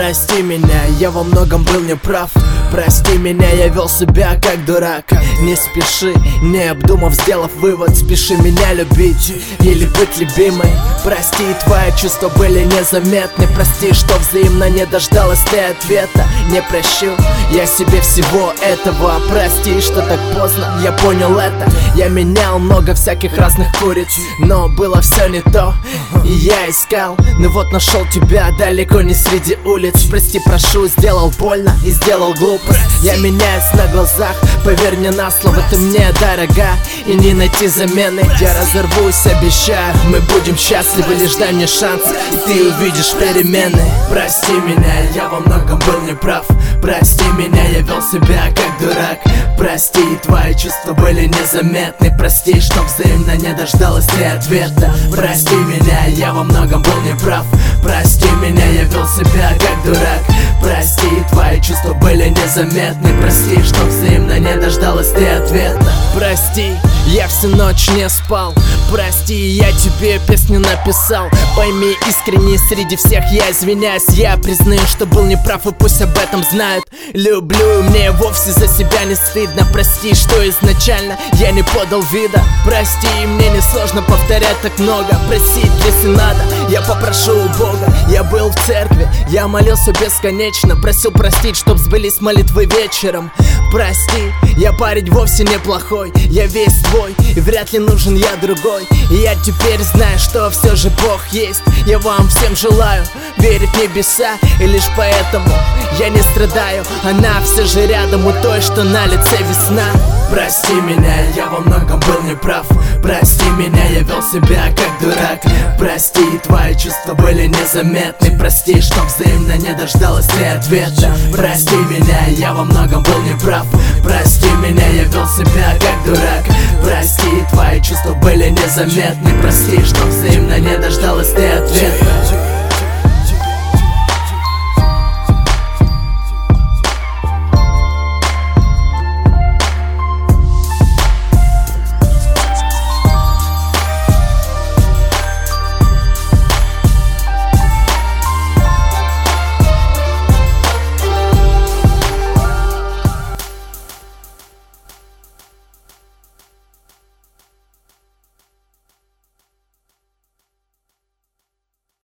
Прости меня, я во многом был неправ. Прости меня, я вел себя как дурак. Не спеши, не обдумав, сделав вывод. Спеши меня любить или быть любимой. Прости, твои чувства были незаметны. Прости, что взаимно не дождалась ты ответа. Не прощу я себе всего этого. Прости, что так поздно я понял это. Я менял много всяких разных куриц, но было все не то, и я искал. Но вот нашел тебя далеко не среди улиц. Прости, прошу, сделал больно и сделал глупость. Я меняюсь на глазах, поверь мне на слово, ты мне дорога, и не найти замены. Я разорвусь, обещаю, мы будем счастливы. Лишь дай мне шанс, и ты увидишь перемены. Прости меня, я во многом был неправ. Прости меня, я вел себя как дурак. Прости, твои чувства были незаметны. Прости, что взаимно не дождалась ты ответа. Прости меня, я во многом был неправ. Прости меня, я вел себя как дурак. Прости, твои чувства были незаметны. Прости, что взаимно не дождалась ты ответа. Прости, я всю ночь не спал. Прости, я тебе песню написал. Пойми искренне, среди всех я извиняюсь. Я признаю, что был неправ, и пусть об этом знают. Люблю, мне вовсе за себя не стыдно. Прости, что изначально я не подал вида. Прости, мне не сложно повторять так много. Просить, если надо, я попрошу у Бога. Я был в церкви, я молился бесконечно. Просил простить, чтоб сбылись молитвы вечером. Прости, я парень вовсе неплохой. Я весь твой, и вряд ли нужен я другой. И я теперь знаю, что все же Бог есть. Я вам всем желаю верить в небеса, и лишь поэтому я не страдаю. Она все же рядом у той, что на лице весна. Прости меня, я во многом был неправ. Прости меня, я вел себя как дурак. Прости, твои чувства были незаметны. Прости, что взаимно не дождалась ты ответа. Прости меня, я во многом был неправ. Прости меня, я вел себя как дурак. Прости, твои чувства были незаметны. Прости, что взаимно не дождалась ты ответа.